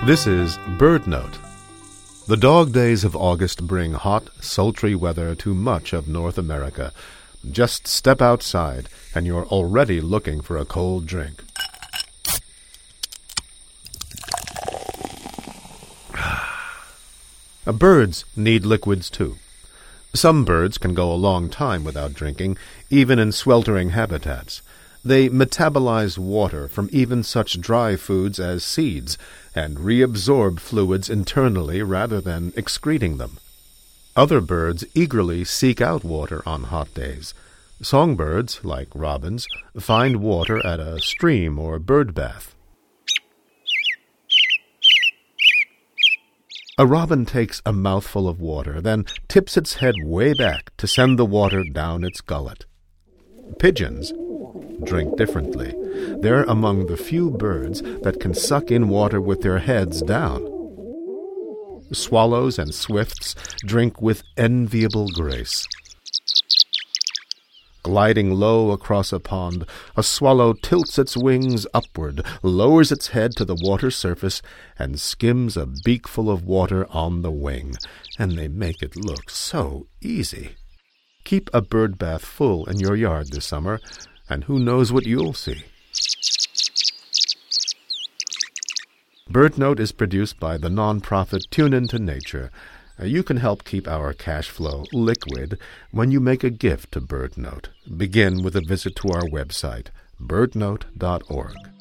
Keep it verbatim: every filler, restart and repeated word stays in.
This is Bird Note. The dog days of August bring hot, sultry weather to much of North America. Just step outside, and you're already looking for a cold drink. Birds need liquids too. Some birds can go a long time without drinking, even in sweltering habitats. They metabolize water from even such dry foods as seeds and reabsorb fluids internally rather than excreting them. Other birds eagerly seek out water on hot days. Songbirds, like robins, find water at a stream or bird bath. A robin takes a mouthful of water, then tips its head way back to send the water down its gullet. Pigeons drink differently. They're among the few birds that can suck in water with their heads down. Swallows and swifts drink with enviable grace. Gliding low across a pond, a swallow tilts its wings upward, lowers its head to the water surface, and skims a beakful of water on the wing, and they make it look so easy. Keep a bird bath full in your yard this summer, and who knows what you'll see. Bird Note is produced by the nonprofit Tune Into Nature. You can help keep our cash flow liquid when you make a gift to Bird Note. Begin with a visit to our website, bird note dot org.